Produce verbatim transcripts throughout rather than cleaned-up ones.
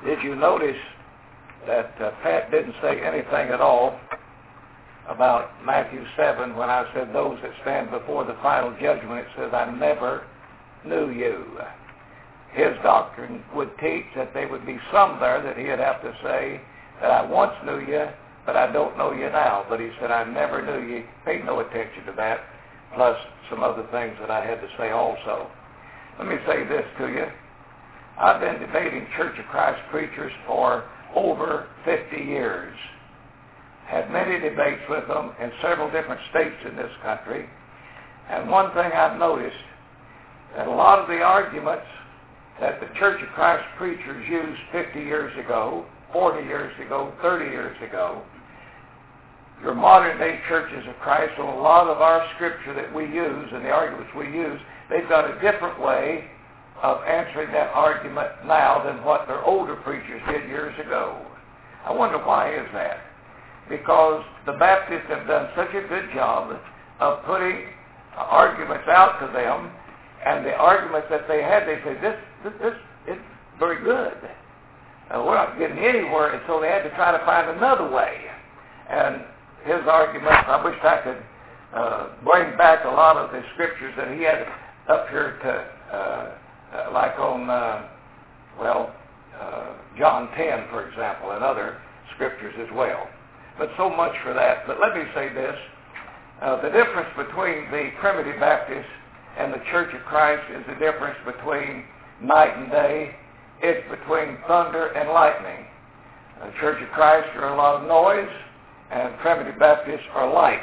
Did you notice that uh, Pat didn't say anything at all about Matthew seven when I said those that stand before the final judgment? It says, I never knew you. His doctrine would teach that there would be some there that he'd have to say that I once knew you, but I don't know you now. But he said, I never knew you. Paid no attention to that, plus some other things that I had to say also. Let me say this to you. I've been debating Church of Christ preachers for over fifty years. Had many debates with them in several different states in this country. And one thing I've noticed, that a lot of the arguments that the Church of Christ preachers used fifty years ago, forty years ago, thirty years ago, your modern day churches of Christ, on a lot of our scripture that we use and the arguments we use, they've got a different way of answering that argument now than what their older preachers did years ago. I wonder why is that? Because the Baptists have done such a good job of putting arguments out to them, and the arguments that they had, they say, this, this, this is very good. Uh, we're not getting anywhere, and so they had to try to find another way. And his argument, I wish I could uh, bring back a lot of the scriptures that he had up here to, uh, uh, like on, uh, well, uh, John ten, for example, and other scriptures as well. But so much for that. But let me say this. Uh, the difference between the Primitive Baptists and the Church of Christ is the difference between night and day. It's between thunder and lightning. The Church of Christ are a lot of noise, and Primitive Baptists are light.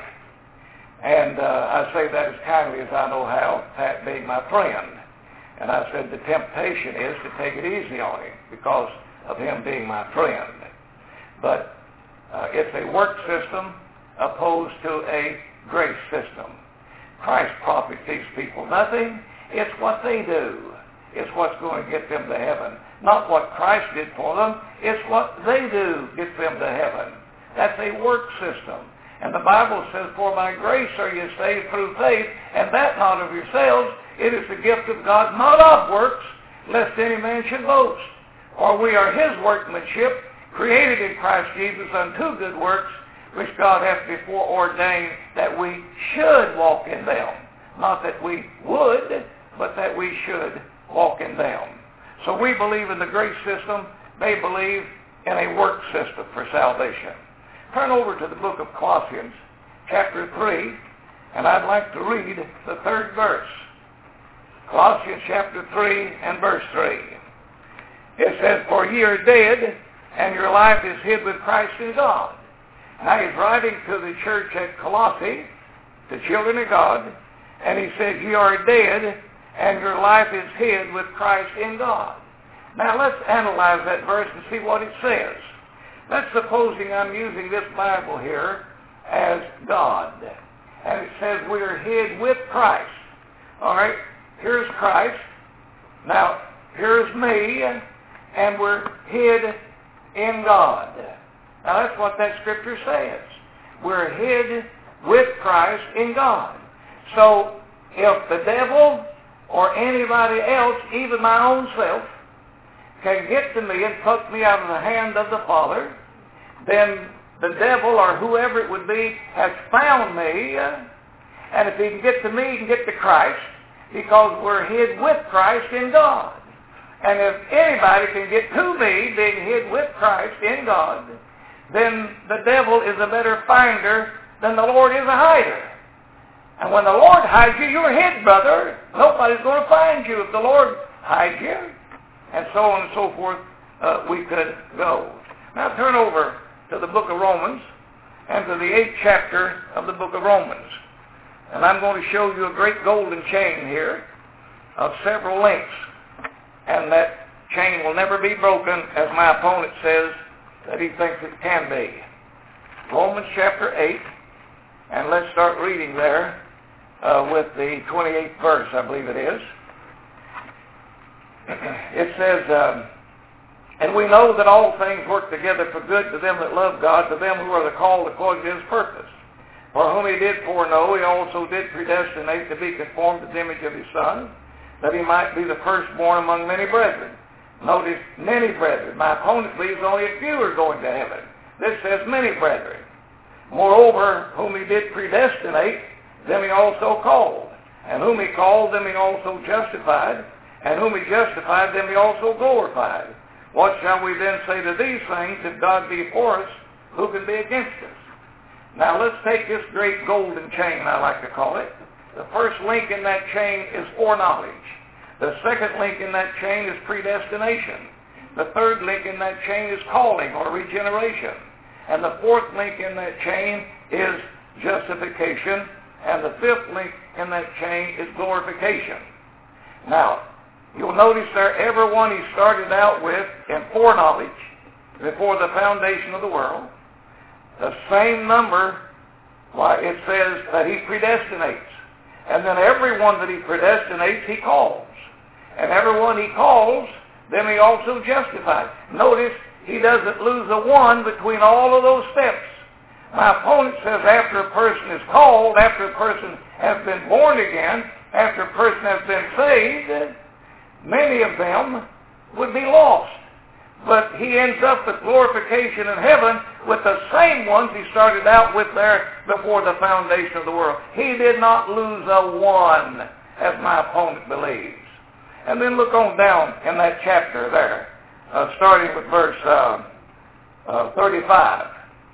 And uh, I say that as kindly as I know how, Pat being my friend. And I said the temptation is to take it easy on him because of him being my friend. But uh, it's a work system opposed to a grace system. Christ profits these people nothing. It's what they do. It's what's going to get them to heaven. Not what Christ did for them. It's what they do gets them to heaven. That's a work system. And the Bible says, for by grace are you saved through faith, and that not of yourselves. It is the gift of God, not of works, lest any man should boast. For we are his workmanship, created in Christ Jesus unto good works, which God hath before ordained that we should walk in them. Not that we would, but that we should walk in them. So we believe in the grace system. They believe in a work system for salvation. Turn over to the book of Colossians, chapter three, and I'd like to read the third verse. Colossians chapter three and verse three. It says, for ye are dead, and your life is hid with Christ in God. Now he's writing to the church at Colossae, the children of God, and he says, ye are dead, and your life is hid with Christ in God. Now let's analyze that verse and see what it says. Let's supposing I'm using this Bible here as God. And it says we are hid with Christ. All right, here's Christ. Now, here's me, and we're hid in God. Now, that's what that scripture says. We're hid with Christ in God. So, if the devil or anybody else, even my own self, can get to me and pluck me out of the hand of the Father, then the devil or whoever it would be has found me, uh, and if he can get to me, he can get to Christ, because we're hid with Christ in God. And if anybody can get to me, being hid with Christ in God, then the devil is a better finder than the Lord is a hider. And when the Lord hides you, you're hid, brother. Nobody's going to find you if the Lord hides you. And so on and so forth, uh, we could go. Now turn over to the book of Romans and to the eighth chapter of the book of Romans. And I'm going to show you a great golden chain here of several links. And that chain will never be broken, as my opponent says that he thinks it can be. Romans chapter eight, and let's start reading there uh, with the twenty-eighth verse, I believe it is. It says, um, and we know that all things work together for good to them that love God, to them who are the called according to his purpose. For whom he did foreknow, he also did predestinate to be conformed to the image of his Son, that he might be the firstborn among many brethren. Notice, many brethren. My opponent believes only a few are going to heaven. This says many brethren. Moreover, whom he did predestinate, them he also called. And whom he called, them he also justified. And whom he justified, them he also glorified. What shall we then say to these things? If God be for us, who can be against us? Now let's take this great golden chain, I like to call it. The first link in that chain is foreknowledge. The second link in that chain is predestination. The third link in that chain is calling or regeneration. And the fourth link in that chain is justification. And the fifth link in that chain is glorification. Now, you'll notice there every one he started out with in foreknowledge before the foundation of the world. The same number, why it says that he predestinates. And then every one that he predestinates, he calls. And every one he calls, then he also justifies. Notice, he doesn't lose a one between all of those steps. My opponent says after a person is called, after a person has been born again, after a person has been saved, many of them would be lost. But he ends up with glorification in heaven with the same ones he started out with there before the foundation of the world. He did not lose a one, as my opponent believes. And then look on down in that chapter there, uh, starting with verse uh, uh, thirty-five.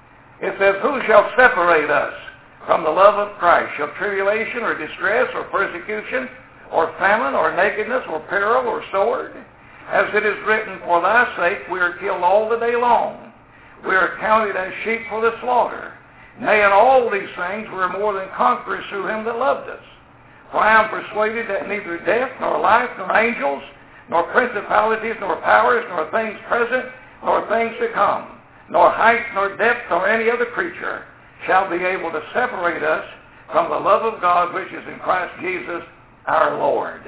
It says, who shall separate us from the love of Christ? Shall tribulation or distress or persecution or famine or nakedness or peril or sword? As it is written, for thy sake we are killed all the day long. We are counted as sheep for the slaughter. Nay, in all these things we are more than conquerors through him that loved us. For I am persuaded that neither death, nor life, nor angels, nor principalities, nor powers, nor things present, nor things to come, nor height, nor depth, nor any other creature shall be able to separate us from the love of God which is in Christ Jesus our Lord.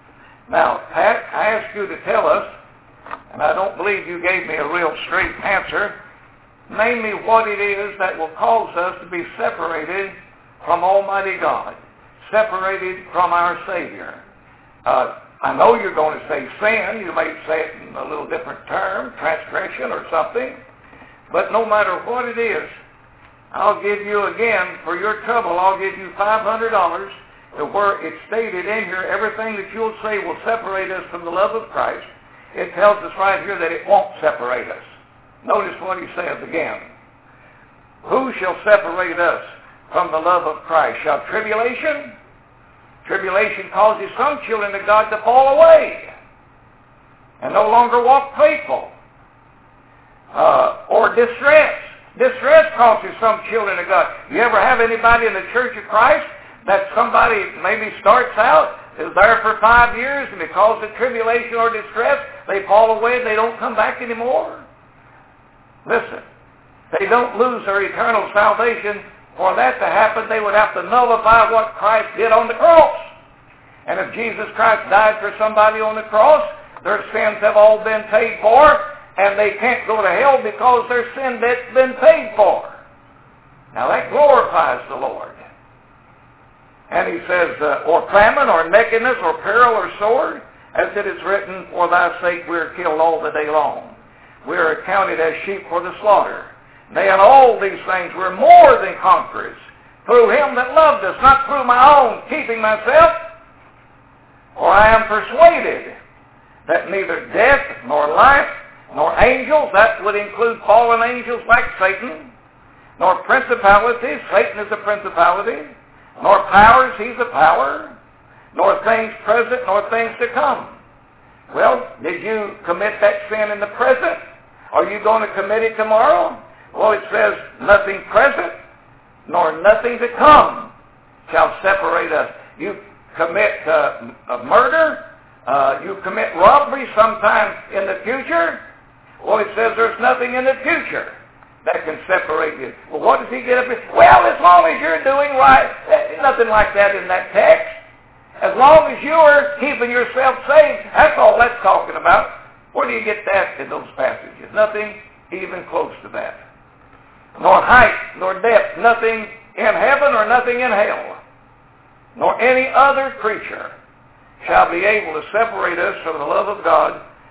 Now, Pat, I asked you to tell us, and I don't believe you gave me a real straight answer, name me what it is that will cause us to be separated from Almighty God, separated from our Savior. Uh, I know you're going to say sin. You may say it in a little different term, transgression or something. But no matter what it is, I'll give you again, for your trouble, I'll give you five hundred dollars to where it's stated in here, everything that you'll say will separate us from the love of Christ. It tells us right here that it won't separate us. Notice what he says again. Who shall separate us from the love of Christ? Shall tribulation? Tribulation causes some children of God to fall away and no longer walk faithful. Uh, or distress. Distress causes some children of God. You ever have anybody in the Church of Christ that somebody maybe starts out, is there for five years, and because of tribulation or distress, they fall away and they don't come back anymore? Listen, they don't lose their eternal salvation. For that to happen, they would have to nullify what Christ did on the cross. And if Jesus Christ died for somebody on the cross, their sins have all been paid for, and they can't go to hell because their sin debt's been paid for. Now that glorifies the Lord. And he says, uh, or famine, or nakedness, or peril, or sword, as it is written, for thy sake we are killed all the day long. We are accounted as sheep for the slaughter. Nay, in all these things we're more than conquerors through him that loved us, not through my own keeping myself. For I am persuaded that neither death, nor life, nor angels, that would include fallen angels like Satan, nor principalities, Satan is a principality, nor powers, he's a power, nor things present, nor things to come. Well, did you commit that sin in the present? Are you going to commit it tomorrow? Well, it says, nothing present, nor nothing to come shall separate us. You commit uh, a murder, uh, you commit robbery sometime in the future. Well, it says there's nothing in the future that can separate you. Well, what does he get up here? Well, as long as you're doing right, nothing like that in that text. As long as you're keeping yourself safe, that's all that's talking about. Where do you get that in those passages? Nothing even close to that. Nor height, nor depth, nothing in heaven or nothing in hell, nor any other creature shall be able to separate us from the love of God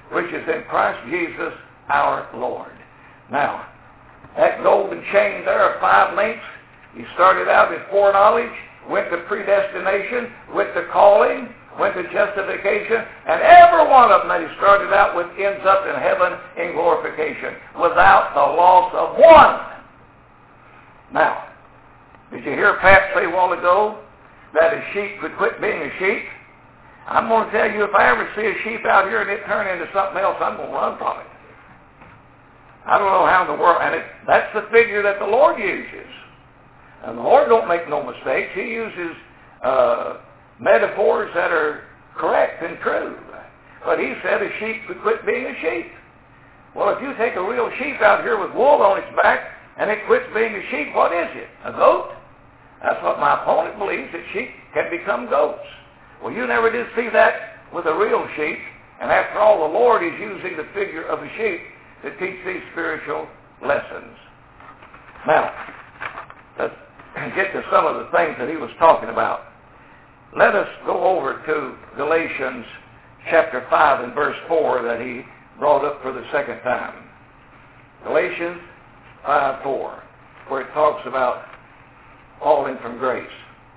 which is in Christ Jesus our Lord. Now, that golden chain there of five links, he started out in foreknowledge, went to predestination, went to calling, went to justification, and every one of them that he started out with ends up in heaven in glorification without the loss of one. Now, did you hear Pat say a while ago that a sheep could quit being a sheep? I'm going to tell you, if I ever see a sheep out here and it turn into something else, I'm going to run from it. I don't know how in the world, and it, that's the figure that the Lord uses. And the Lord don't make no mistakes. He uses uh, metaphors that are correct and true. But he said a sheep could quit being a sheep. Well, if you take a real sheep out here with wool on its back and it quits being a sheep, what is it? A goat? That's what my opponent believes, that sheep can become goats. Well, you never did see that with a real sheep. And after all, the Lord is using the figure of a sheep to teach these spiritual lessons. Now, let's get to some of the things that he was talking about. Let us go over to Galatians chapter five and verse four that he brought up for the second time. Galatians five four, where it talks about falling from grace.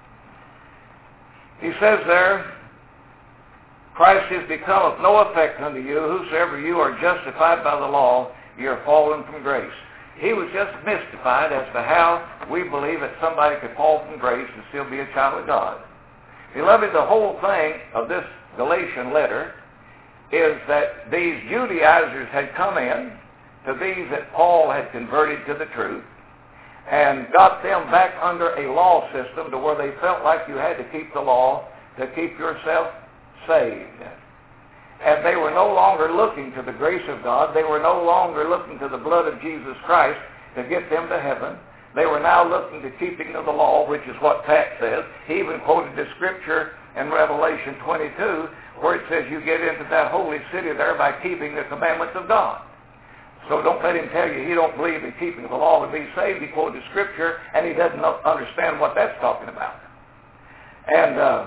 He says there, Christ is become of no effect unto you, whosoever you are justified by the law, you are fallen from grace. He was just mystified as to how we believe that somebody could fall from grace and still be a child of God. Beloved, the whole thing of this Galatian letter is that these Judaizers had come in to these that Paul had converted to the truth and got them back under a law system to where they felt like you had to keep the law to keep yourself saved. And they were no longer looking to the grace of God. They were no longer looking to the blood of Jesus Christ to get them to heaven. They were now looking to keeping of the law, which is what Pat says. He even quoted the scripture in Revelation twenty-two where it says you get into that holy city there by keeping the commandments of God. So don't let him tell you he don't believe in keeping the law to be saved. He quoted scripture and he doesn't understand what that's talking about. And uh,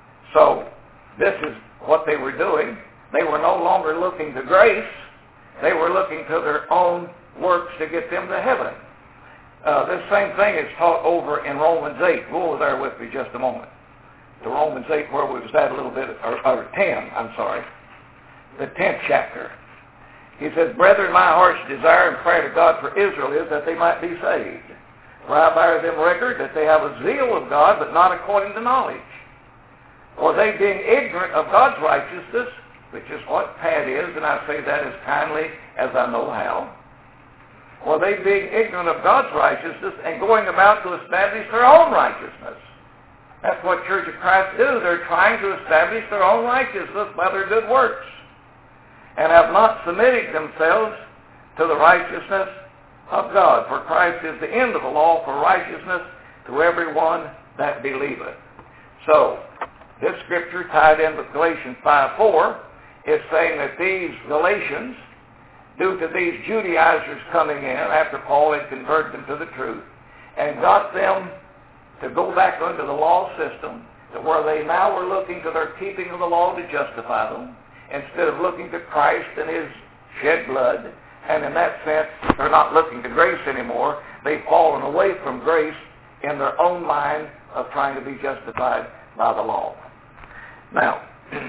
so this is what they were doing. They were no longer looking to grace. They were looking to their own works to get them to heaven. Uh, this same thing is taught over in Romans eight. Go over there with me just a moment. To Romans eight, where we was at a little bit, or, or ten, I'm sorry. The tenth chapter. He says, Brethren, my heart's desire and prayer to God for Israel is that they might be saved. For I bear them record that they have a zeal of God, but not according to knowledge. For they being ignorant of God's righteousness, which is what Pat is, and I say that as kindly as I know how. For they being ignorant of God's righteousness and going about to establish their own righteousness. That's what Church of Christ do. They're trying to establish their own righteousness by their good works. And have not submitted themselves to the righteousness of God. For Christ is the end of the law for righteousness to everyone that believeth. So, this scripture tied in with Galatians five four is saying that these Galatians, due to these Judaizers coming in after Paul had converted them to the truth and got them to go back under the law system, to where they now were looking to their keeping of the law to justify them, instead of looking to Christ and his shed blood. And in that sense, they're not looking to grace anymore. They've fallen away from grace in their own mind of trying to be justified by the law. Now,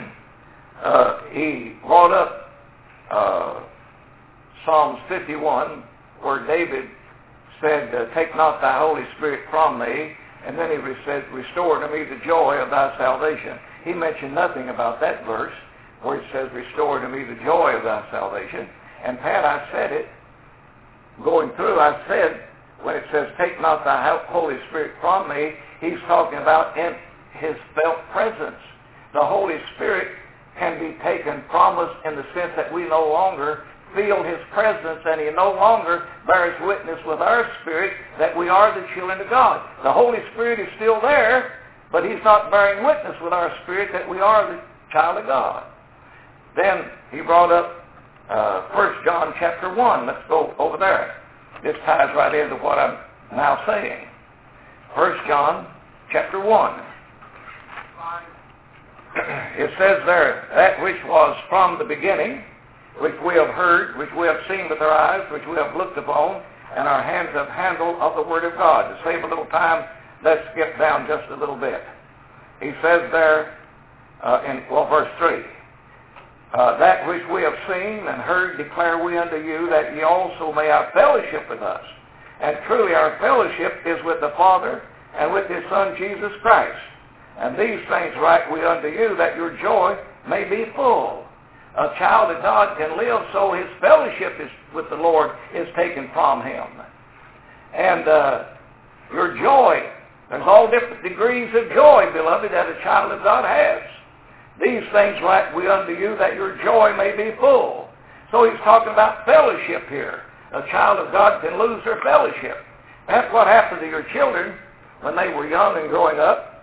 uh, he brought up uh, Psalms fifty-one, where David said, uh, Take not thy Holy Spirit from me, and then he said, Restore to me the joy of thy salvation. He mentioned nothing about that verse, where it says, Restore to me the joy of thy salvation. And Pat, I said it, going through, I said, when it says, Take not thy Holy Spirit from me, he's talking about in his felt presence. The Holy Spirit can be taken from us in the sense that we no longer feel his presence, and he no longer bears witness with our spirit that we are the children of God. The Holy Spirit is still there, but he's not bearing witness with our spirit that we are the child of God. Then he brought up uh, First John chapter one. Let's go over there. This ties right into what I'm now saying. First John chapter one. It says there, that which was from the beginning, which we have heard, which we have seen with our eyes, which we have looked upon, and our hands have handled of the Word of God. To save a little time, let's skip down just a little bit. He says there uh, in, well, verse three, uh, that which we have seen and heard declare we unto you, that ye also may have fellowship with us. And truly our fellowship is with the Father and with His Son Jesus Christ. And these things write we unto you, that your joy may be full. A child of God can live so his fellowship is, with the Lord is taken from him. And uh, your joy, there's all different degrees of joy, beloved, that a child of God has. These things write we unto you, that your joy may be full. So he's talking about fellowship here. A child of God can lose their fellowship. That's what happened to your children when they were young and growing up.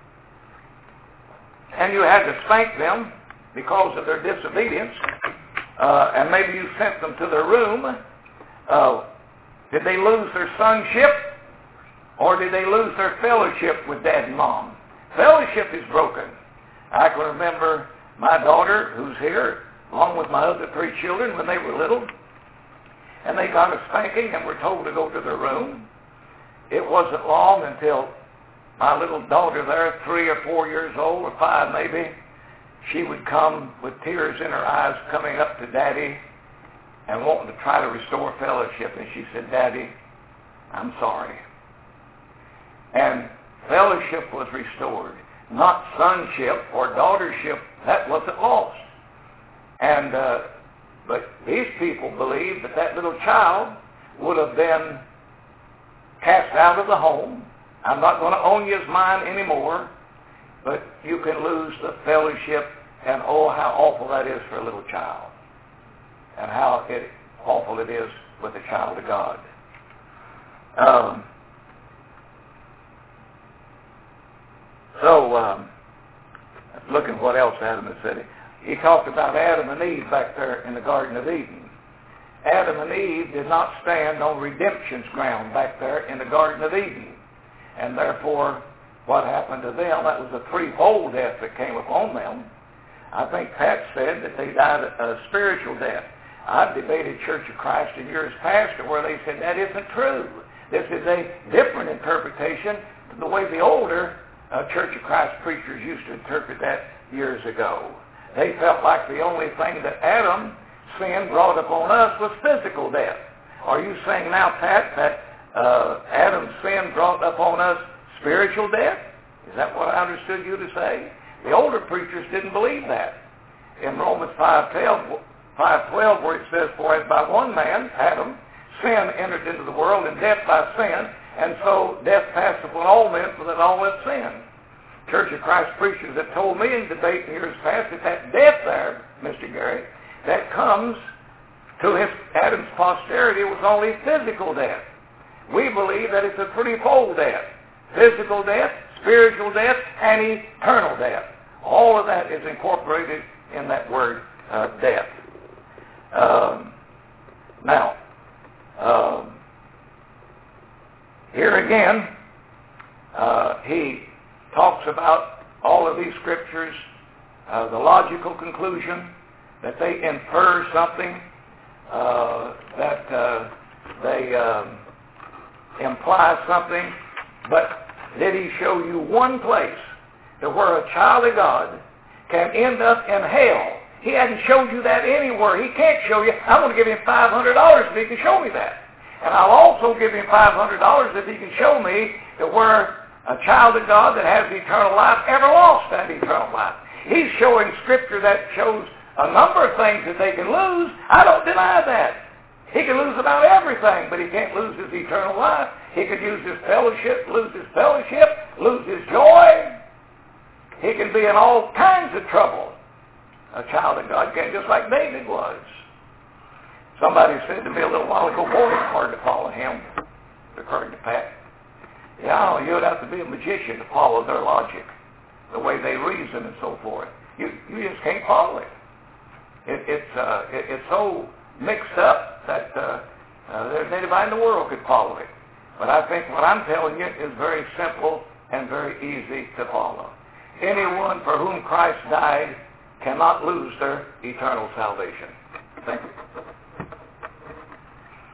And you had to spank them because of their disobedience. Uh, and maybe you sent them to their room. Uh, did they lose their sonship? Or did they lose their fellowship with Dad and Mom? Fellowship is broken. I can remember my daughter, who's here, along with my other three children, when they were little, and they got a spanking and were told to go to their room. It wasn't long until my little daughter there, three or four years old, or five maybe, she would come with tears in her eyes coming up to Daddy and wanting to try to restore fellowship. And she said, Daddy, I'm sorry. And fellowship was restored. Not sonship or daughtership. That wasn't lost. And, uh, but these people believed that that little child would have been cast out of the home. I'm not going to own you as mine anymore. But you can lose the fellowship, and oh, how awful that is for a little child. And how it, awful it is with a child of God. Um, so, um, looking what else Adam had said. He talked about Adam and Eve back there in the Garden of Eden. Adam and Eve did not stand on redemption's ground back there in the Garden of Eden. And therefore, what happened to them, that was a threefold death that came upon them. I think Pat said that they died a spiritual death. I've debated Church of Christ in years past where they said that isn't true. This is a different interpretation to the way the older uh, Church of Christ preachers used to interpret that years ago. They felt like the only thing that Adam sin brought upon us was physical death. Are you saying now, Pat, that uh, Adam's sin brought upon us spiritual death? Is that what I understood you to say? The older preachers didn't believe that. In Romans five twelve, where it says, for as by one man, Adam, sin entered into the world, and death by sin, and so death passed upon all men, for that all have sinned. Church of Christ preachers have told me in debate in years past that that death there, Mister Gary, that comes to his Adam's posterity was only physical death. We believe that it's a threefold death. Physical death, spiritual death, and eternal death. All of that is incorporated in that word, uh, death. Um, now, um, here again, uh, he talks about all of these scriptures, uh, the logical conclusion that they infer something, uh, that uh, they um, imply something, but did he show you one place to where a child of God can end up in hell? He hasn't showed you that anywhere. He can't show you. I'm going to give him five hundred dollars if he can show me that. And I'll also give him five hundred dollars if he can show me to where a child of God that has eternal life ever lost that eternal life. He's showing Scripture that shows a number of things that they can lose. I don't deny that. He can lose about everything, but he can't lose his eternal life. He could use his fellowship, lose his fellowship, lose his joy. He can be in all kinds of trouble. A child of God can, just like David was. Somebody said to me a little while ago, boy, it's hard to follow him. Referring to Pat. Yeah, you'd have to be a magician to follow their logic, the way they reason and so forth. You you just can't follow it. it it's uh, it, it's so mixed up that uh, uh, there's anybody in the world could follow it. But I think what I'm telling you is very simple and very easy to follow. Anyone for whom Christ died cannot lose their eternal salvation. Thank you.